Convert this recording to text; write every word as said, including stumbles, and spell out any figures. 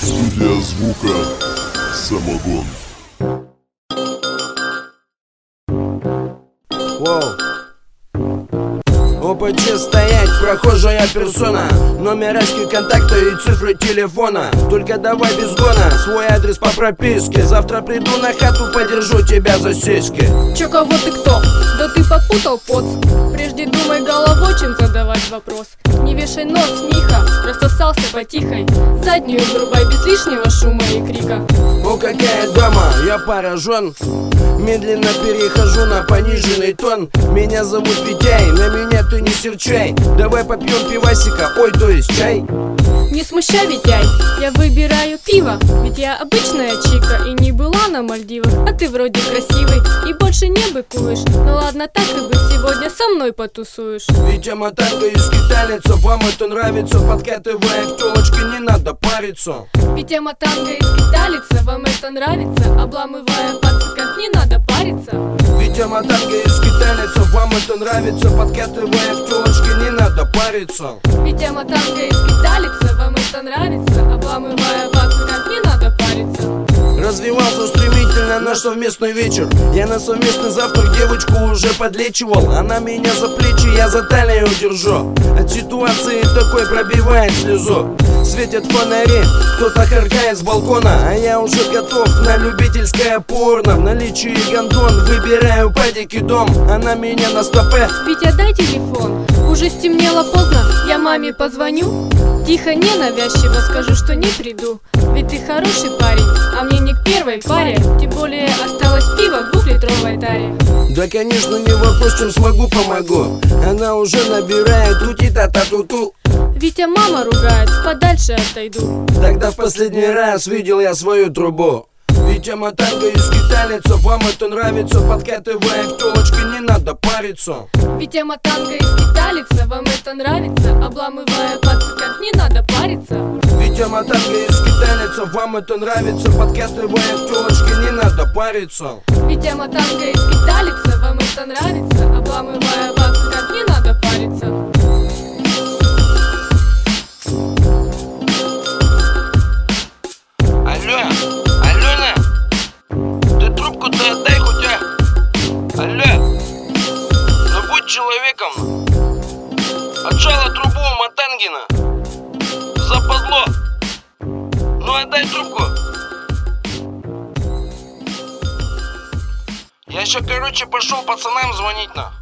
Студия звука «Самогон». Воу. ОПЧ стоять, прохожая персона. Номер очки контакта и цифры телефона. Только давай без гона, свой адрес по прописке. Завтра приду на хату, подержу тебя за сиськи. Чё, кого ты кто? Да ты попутал, поц. Прежде думай головой, чем задавать вопрос. Не вешай нос, Миха, рассосался потихой. Заднюю врубай без лишнего шума и крика. О, какая дама, я поражен. Медленно перехожу на пониженный тон. Меня зовут Витяй, на меня ты не серчай. Давай попьем пивасика, ой, то есть чай. Не смущай, Витяй, я выбираю пиво. Ведь я обычная чика и не была на Мальдивах. А ты вроде красивый и больше не быкуешь. Ну ладно, так и быть, сегодня со мной потусуешь. Витя Матанга из скиталица, вам это нравится. Подкатывая к телочке, не надо париться. Витя Матанга из скиталица, вам это нравится. Обламывая пацака, не надо париться. Витя Матанга из скиталица, вам это нравится. Подкатывая к телочке, не надо париться. Витя Матанга из скиталица, вам это нравится. Обламывая пацака, не надо париться. Развивался стремительно наш совместный вечер. Я на совместный завтрак девочку уже подлечивал. Она меня за плечи, я за талию держу. От ситуации такой пробивает слезу. Светят фонари, кто-то харкает с балкона. А я уже готов на любительское порно. В наличии гондон, выбираю падик и дом. Она меня на стопе. Витя, дай телефон, уже стемнело поздно, я маме позвоню. Тихо, ненавязчиво скажу, что не приду. Ведь ты хороший парень, а мне не к первой паре. Тем более осталось пиво в двухлитровой таре. Да, конечно, не вопрос, чем смогу, помогу. Она уже набирает тути-та-та-ту-ту. Витя, мама ругает, подальше отойду. Тогда в последний раз видел я свою трубу. Витя Матанга из скиталица, вам это нравится. Подкатывая к телочке, не надо париться. Витя Матанга из скиталица, вам это нравится. Обламывая пацака, не надо париться. Витя Матанга из скиталица, вам это нравится. Подкатывая к телочке, не надо париться. Витя Матанга из скиталица, вам это нравится. Обламывая пацака, не надо париться. Алло, Алена, ты трубку-то отдай хоть, а? Алло, ну будь человеком. Отжала трубу у Матангина. Западло. Ну отдай трубку. Я еще, короче, пошел пацанам звонить на.